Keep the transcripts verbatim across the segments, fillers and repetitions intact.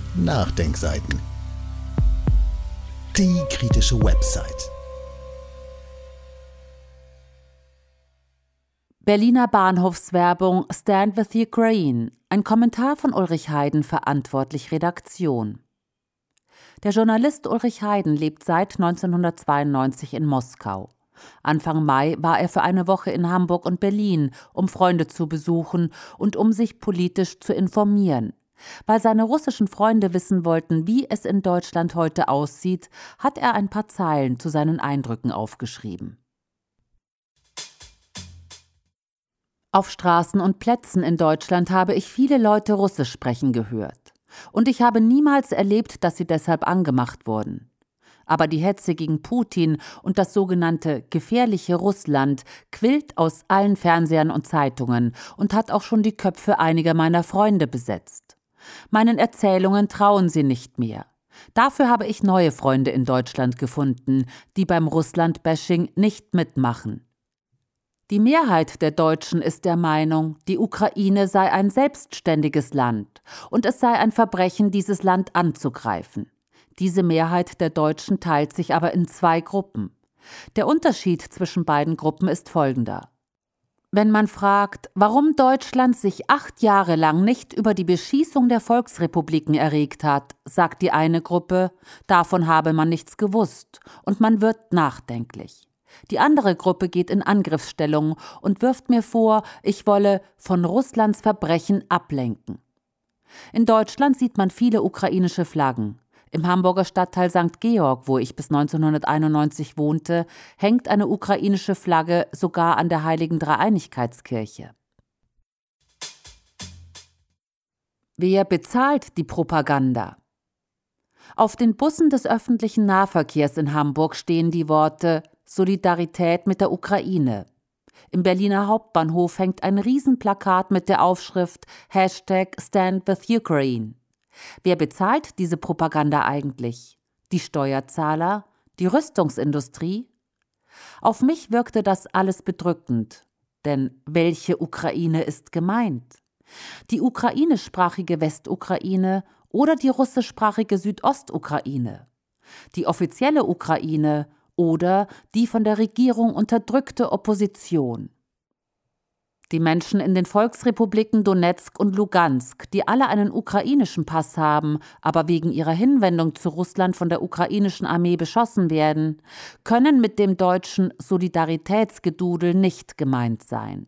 Nachdenkseiten. Die kritische Website. Berliner Bahnhofswerbung Stand with Ukraine. Ein Kommentar von Ulrich Heiden, verantwortlich Redaktion. Der Journalist Ulrich Heiden lebt seit neunzehnhundertzweiundneunzig in Moskau. Anfang Mai war er für eine Woche in Hamburg und Berlin, um Freunde zu besuchen und um sich politisch zu informieren. Weil seine russischen Freunde wissen wollten, wie es in Deutschland heute aussieht, hat er ein paar Zeilen zu seinen Eindrücken aufgeschrieben. Auf Straßen und Plätzen in Deutschland habe ich viele Leute Russisch sprechen gehört. Und ich habe niemals erlebt, dass sie deshalb angemacht wurden. Aber die Hetze gegen Putin und das sogenannte gefährliche Russland quillt aus allen Fernsehern und Zeitungen und hat auch schon die Köpfe einiger meiner Freunde besetzt. Meinen Erzählungen trauen sie nicht mehr. Dafür habe ich neue Freunde in Deutschland gefunden, die beim Russland-Bashing nicht mitmachen. Die Mehrheit der Deutschen ist der Meinung, die Ukraine sei ein selbstständiges Land und es sei ein Verbrechen, dieses Land anzugreifen. Diese Mehrheit der Deutschen teilt sich aber in zwei Gruppen. Der Unterschied zwischen beiden Gruppen ist folgender. Wenn man fragt, warum Deutschland sich acht Jahre lang nicht über die Beschießung der Volksrepubliken erregt hat, sagt die eine Gruppe, davon habe man nichts gewusst und man wird nachdenklich. Die andere Gruppe geht in Angriffsstellung und wirft mir vor, ich wolle von Russlands Verbrechen ablenken. In Deutschland sieht man viele ukrainische Flaggen. Im Hamburger Stadtteil Sankt Georg, wo ich bis neunzehnhunderteinundneunzig wohnte, hängt eine ukrainische Flagge sogar an der Heiligen Dreieinigkeitskirche. Wer bezahlt die Propaganda? Auf den Bussen des öffentlichen Nahverkehrs in Hamburg stehen die Worte Solidarität mit der Ukraine. Im Berliner Hauptbahnhof hängt ein Riesenplakat mit der Aufschrift Hashtag Stand with Ukraine. Wer bezahlt diese Propaganda eigentlich? Die Steuerzahler? Die Rüstungsindustrie? Auf mich wirkte das alles bedrückend. Denn welche Ukraine ist gemeint? Die ukrainischsprachige Westukraine oder die russischsprachige Südostukraine? Die offizielle Ukraine oder die von der Regierung unterdrückte Opposition? Die Menschen in den Volksrepubliken Donezk und Lugansk, die alle einen ukrainischen Pass haben, aber wegen ihrer Hinwendung zu Russland von der ukrainischen Armee beschossen werden, können mit dem deutschen Solidaritätsgedudel nicht gemeint sein.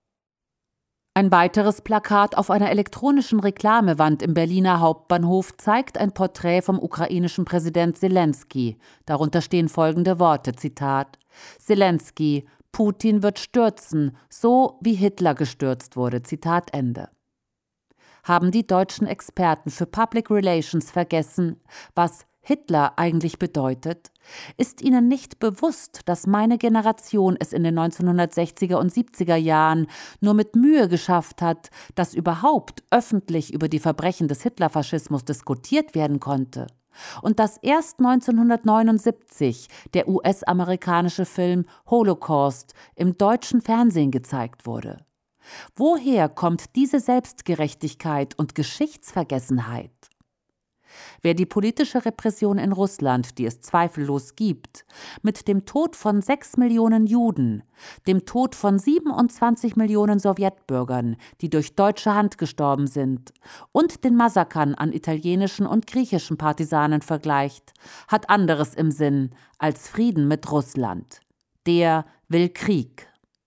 Ein weiteres Plakat auf einer elektronischen Reklamewand im Berliner Hauptbahnhof zeigt ein Porträt vom ukrainischen Präsident Selenskyj. Darunter stehen folgende Worte, Zitat, Selenskyj, Putin wird stürzen, so wie Hitler gestürzt wurde, Zitat Ende. Haben die deutschen Experten für Public Relations vergessen, was Hitler eigentlich bedeutet? Ist ihnen nicht bewusst, dass meine Generation es in den neunzehnhundertsechziger und siebziger Jahren nur mit Mühe geschafft hat, dass überhaupt öffentlich über die Verbrechen des Hitlerfaschismus diskutiert werden konnte? Und dass erst neunzehnhundertneunundsiebzig der U S-amerikanische Film Holocaust im deutschen Fernsehen gezeigt wurde? Woher kommt diese Selbstgerechtigkeit und Geschichtsvergessenheit? Wer die politische Repression in Russland, die es zweifellos gibt, mit dem Tod von sechs Millionen Juden, dem Tod von siebenundzwanzig Millionen Sowjetbürgern, die durch deutsche Hand gestorben sind, und den Massakern an italienischen und griechischen Partisanen vergleicht, hat anderes im Sinn als Frieden mit Russland. Der will Krieg.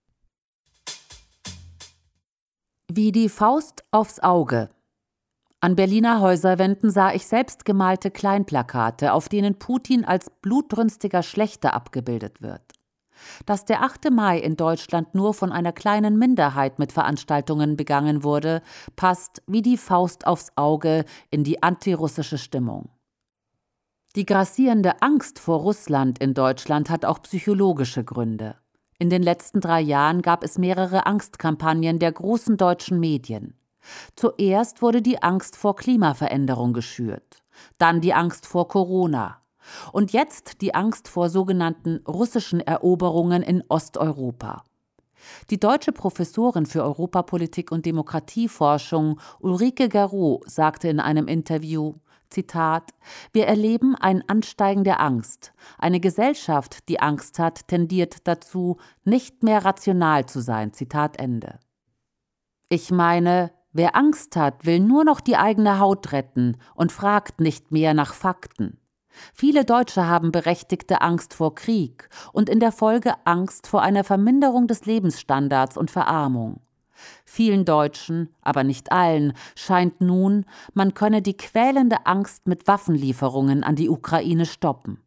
Wie die Faust aufs Auge. An Berliner Häuserwänden sah ich selbstgemalte Kleinplakate, auf denen Putin als blutrünstiger Schlächter abgebildet wird. Dass der achte Mai in Deutschland nur von einer kleinen Minderheit mit Veranstaltungen begangen wurde, passt wie die Faust aufs Auge in die antirussische Stimmung. Die grassierende Angst vor Russland in Deutschland hat auch psychologische Gründe. In den letzten drei Jahren gab es mehrere Angstkampagnen der großen deutschen Medien. Zuerst wurde die Angst vor Klimaveränderung geschürt, dann die Angst vor Corona und jetzt die Angst vor sogenannten russischen Eroberungen in Osteuropa. Die deutsche Professorin für Europapolitik und Demokratieforschung Ulrike Garreau sagte in einem Interview, Zitat: Wir erleben ein Ansteigen der Angst. Eine Gesellschaft, die Angst hat, tendiert dazu, nicht mehr rational zu sein. Zitat Ende. Ich meine, wer Angst hat, will nur noch die eigene Haut retten und fragt nicht mehr nach Fakten. Viele Deutsche haben berechtigte Angst vor Krieg und in der Folge Angst vor einer Verminderung des Lebensstandards und Verarmung. Vielen Deutschen, aber nicht allen, scheint nun, man könne die quälende Angst mit Waffenlieferungen an die Ukraine stoppen.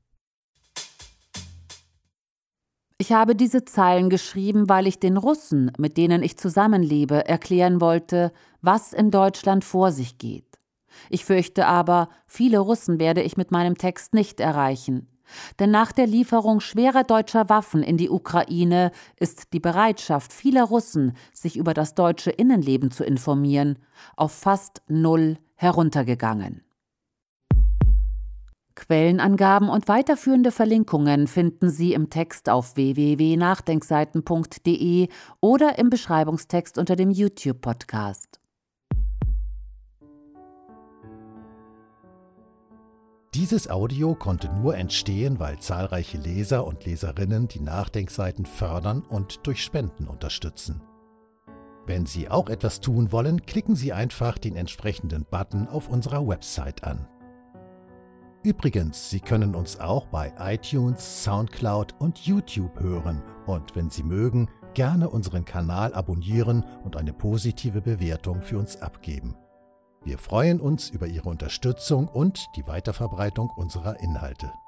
Ich habe diese Zeilen geschrieben, weil ich den Russen, mit denen ich zusammenlebe, erklären wollte, was in Deutschland vor sich geht. Ich fürchte aber, viele Russen werde ich mit meinem Text nicht erreichen. Denn nach der Lieferung schwerer deutscher Waffen in die Ukraine ist die Bereitschaft vieler Russen, sich über das deutsche Innenleben zu informieren, auf fast null heruntergegangen. Quellenangaben und weiterführende Verlinkungen finden Sie im Text auf w w w punkt nachdenkseiten punkt d e oder im Beschreibungstext unter dem YouTube-Podcast. Dieses Audio konnte nur entstehen, weil zahlreiche Leser und Leserinnen die Nachdenkseiten fördern und durch Spenden unterstützen. Wenn Sie auch etwas tun wollen, klicken Sie einfach den entsprechenden Button auf unserer Website an. Übrigens, Sie können uns auch bei iTunes, Soundcloud und YouTube hören und wenn Sie mögen, gerne unseren Kanal abonnieren und eine positive Bewertung für uns abgeben. Wir freuen uns über Ihre Unterstützung und die Weiterverbreitung unserer Inhalte.